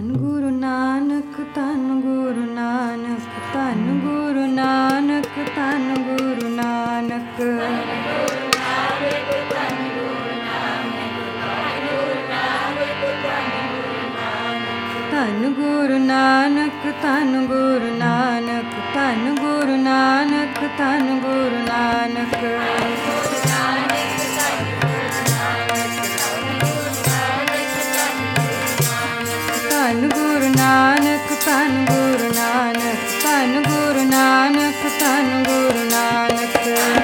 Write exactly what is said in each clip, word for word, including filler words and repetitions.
ਧੰਨ ਗੁਰੂ ਨਾਨਕ ਧੰਨ ਗੁਰੂ ਨਾਨਕ ਧੰਨ ਗੁਰੂ ਨਾਨਕ ਧੰਨ ਗੁਰੂ ਨਾਨਕ ਧੰਨ ਗੁਰੂ ਨਾਨਕ ਧੰਨ ਗੁਰੂ ਨਾਨਕ ਧੰਨ ਗੁਰੂ ਨਾਨਕ ਧੰਨ ਗੁਰੂ ਨਾਨਕ ਧੰਨ ਗੁਰੂ ਨਾਨਕ ਧੰਨ ਗੁਰੂ ਨਾਨਕ ਧੰਨ ਗੁਰੂ ਨਾਨਕ ਧੰਨ ਗੁਰੂ ਨਾਨਕ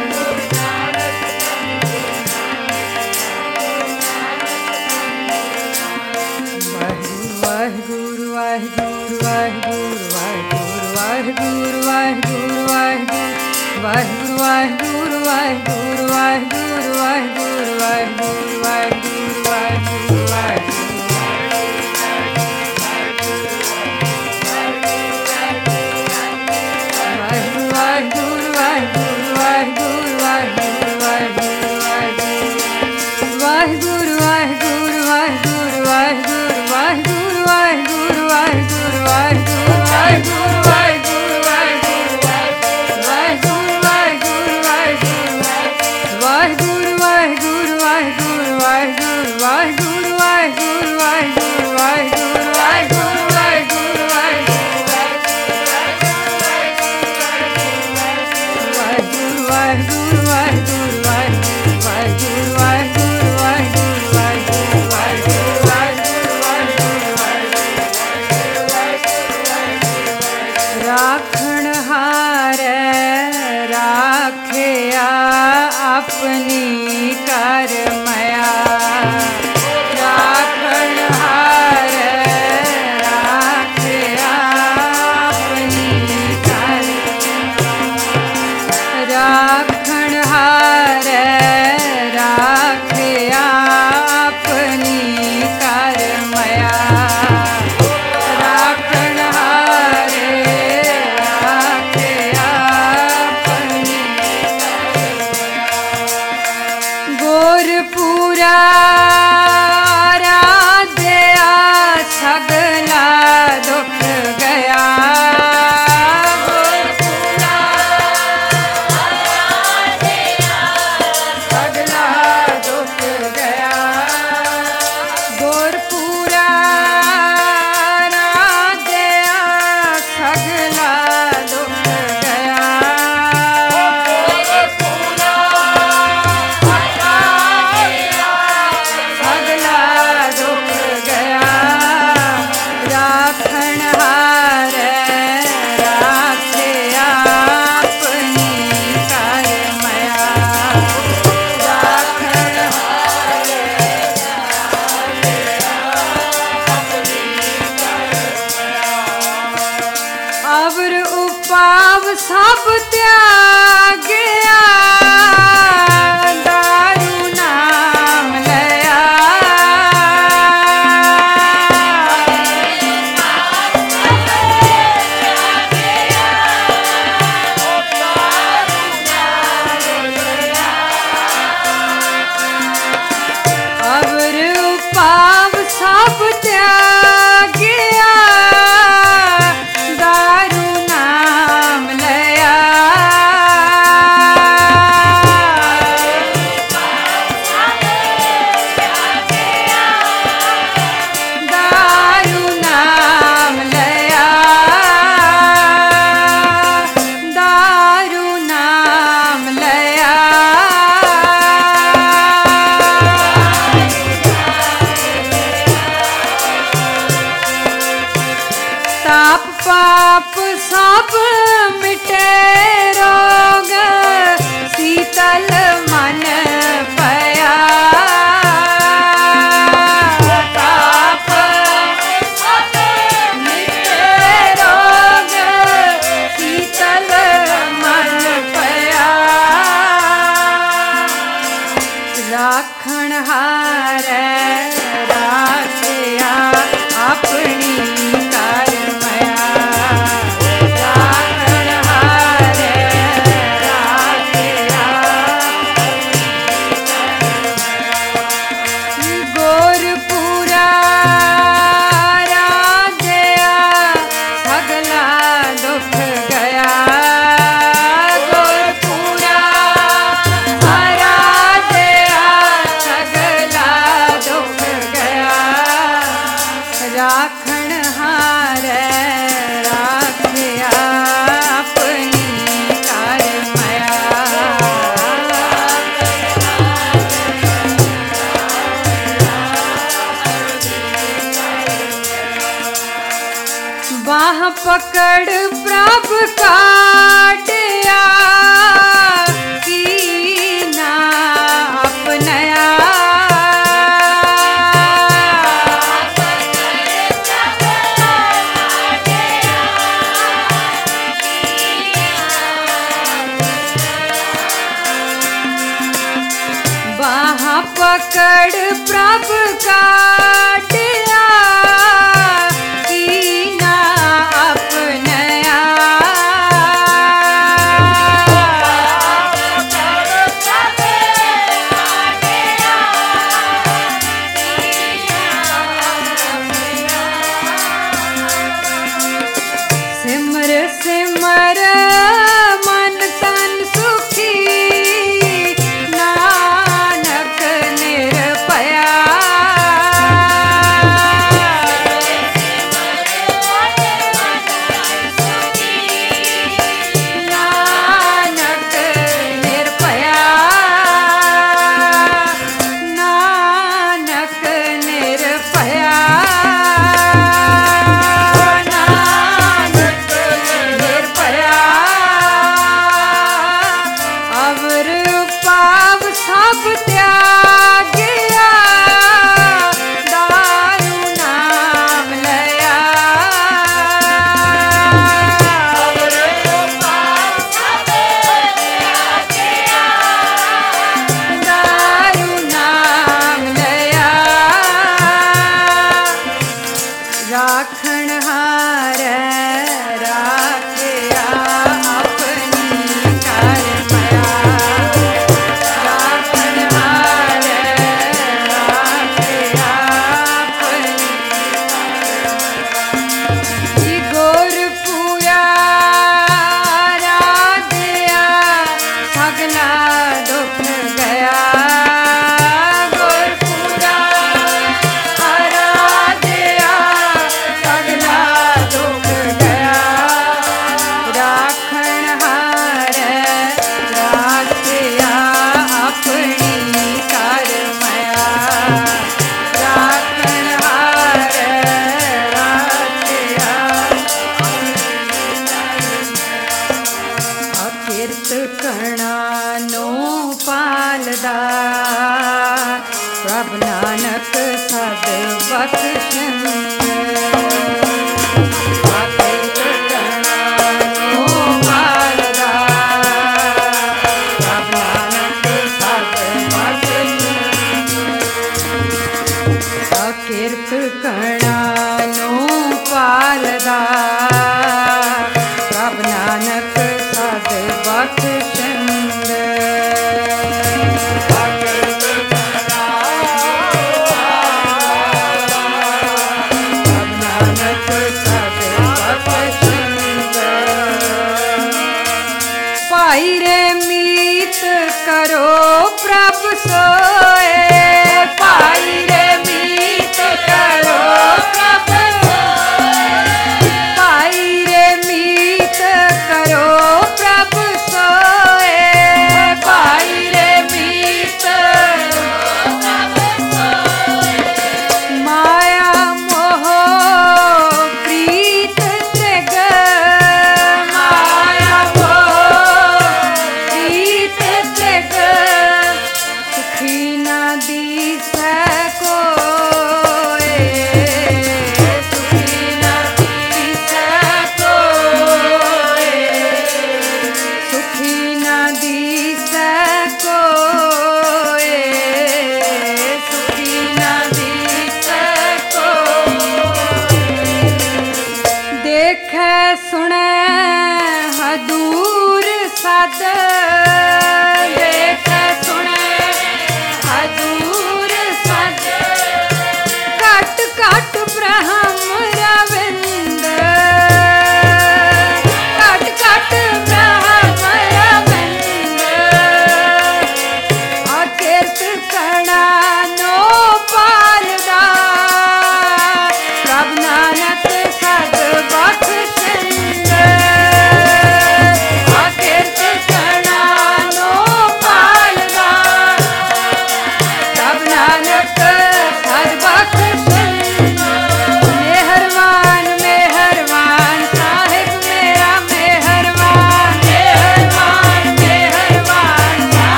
ਵਾਹਿਗੁਰੂ ਵਾਹਿਗੁਰੂ ਵਾਹਿਗੁਰੂ ਵਾਹਿਗੁਰੂ ਵਾਹਿਗੁਰੂ ਵਾਹਿਗੁਰੂ ਵਾਹਿਗੁਰੂ ਵਾਹਿਗੁਰੂ ਵਾਹਿਗੁਰੂ ਵਾਹਿਗੁਰੂ ਵਾਹਿਗੁਰੂ ਵਾਹਿਗੁਰੂ ਵਾਹਿਗੁਰੂ ਵਾਹਿਗੁਰੂ ਵਾਹਿਗੁਰੂ ਆਪਣੀ ਕਰ ਮਇਆ ਰਾਖਣ ਹਾਰ ਰਾਖਿਆ ਆਪਣੀ ਕਰ ਰਾਖਣ ਹਾਰ ਰਾਖਿਆ ਆਪਣੀ ਕਰ ਮਇਆ ਰਾਖਣ ਹਾਰ ਰਾਖਿਆ ਆਪਣੀ ਗੁਰਪੂਰਾ ਰਾਧਿਆ ਸਗਲਾ ਦੁੱਖ ਗਿਆ ਗੁਰਪੂਰਾ ਰਾਧਿਆ ਸਗਲਾ ਦੁੱਖ ਗਿਆ ਗੁਰਪੂਰਾ ਰਾਧਿਆ ਸਗਲਾ ਦੁੱਖ ਗਿਆ ਅਵਰ ਉਪਾਵ ਸਭ ਤਿਆਗਿਆ ਦਾਰੂ ਨਾਮ ਲਿਆ ਅਵਰ ਉਪਾਵ ਸਭ ਤਿਆਗਿਆ ਦਾਰੂ ਨਾਮ ਲਿਆ ਦਾਰੂ ਨਾਮ ਲਿਆ ਦਾਰੂ ਨਾਮ ਲਿਆ ਤਾਪ ਪਾਪ ਸਭ ਮਿਟੇ ਰੋਗ ਸੀਤਲ ਮਨ ਪਿਆ ਤਾਪ ਸਭ ਮਿਟੇ ਰੋਗ ਸੀਤਲ ਮਨ ਪਿਆ ਰਾਖਣ ਹਾਰ ਰਾਖਿਆ ਆਪਣੀ ਕਰ ਮਇਆ ਰਾਖਣ ਹਾਰ ਰਾਖਿਆ ਗੁਰਪੂਰਾ राखण हार राखिया अपनी कार माया। बाह पकड़ प्रभु काटिया कीना अपनाया। बाह पकड़ प्रभु काटिया कीना अपनाया। सिमर सिमर मन तन सुखी नानक निरपया। नानक निरपया नानक निरपया। अवर पाव सब त्यागिया दारू नाम लया। अवर पाव सब त्यागिया दारू नाम लया। राखण हार राखिया अपनी कार माया। राखण हार राखिया अपनी जी गोरपुरा राधिया सगला दुख गया। गोरपुरा राधिया सगला दुख गया। राखण हार राखिया अपनी कार माया। राखण हार राखिया अकिरत कणा नो पालदा प्रभ नानक सद बख्शंद। अकिरत कणा नो पालदा प्रभ नानक सद बख्शंद। अकिरत कणा नो पालदा प्रभ नानक सद बख्शंद। अकिरत कणा प्रभ नानक सद बख्शंद। भाई रे मीत करो प्रभ सोए। भाई रे मीत करो प्रभ सोए। भाई रे मीत करो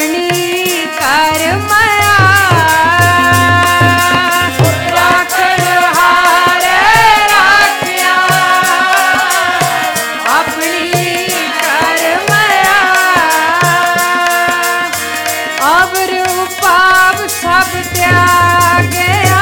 अपनी कर माया राखण हारे राखिया अपनी कर माया अबर उपाव सब त्यागया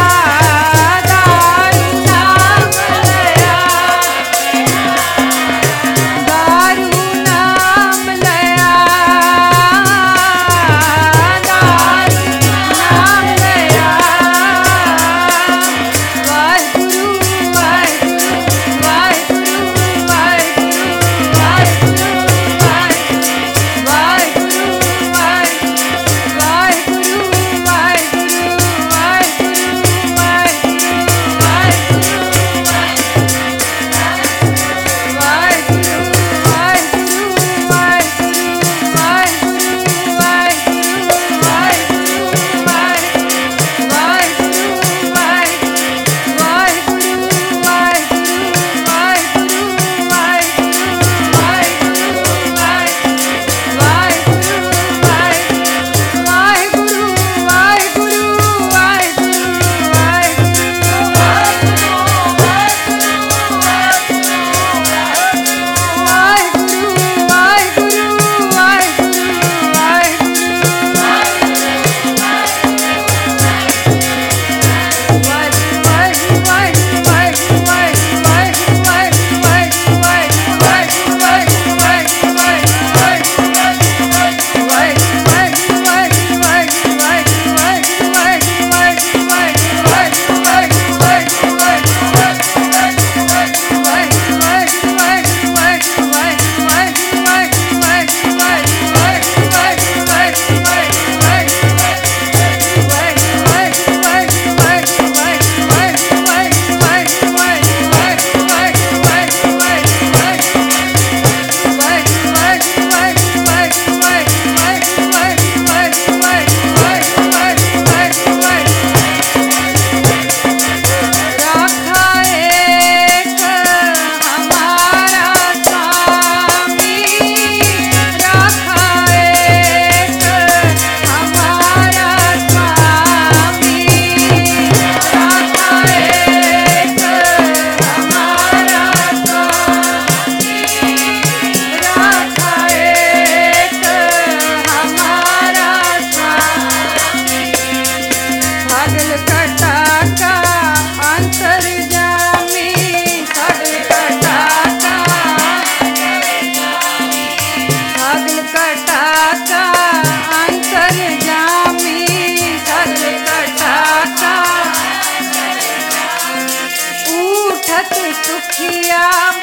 सुखिया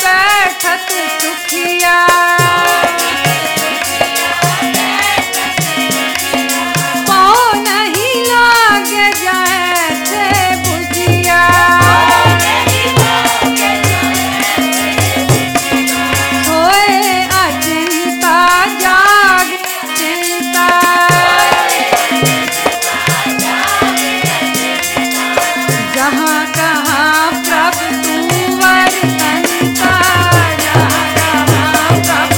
बैठत सुखिया पाँव नहीं लागे जाए थे बुझिया सोए अचिंता जाग चिंता जहाँ कहाँ प्रभु तू वर्तनता जहाँ कहाँ प्रभु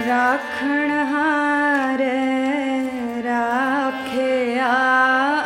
ਰਾਖਣ ਹਾਰੇ ਰਾਖਿਆ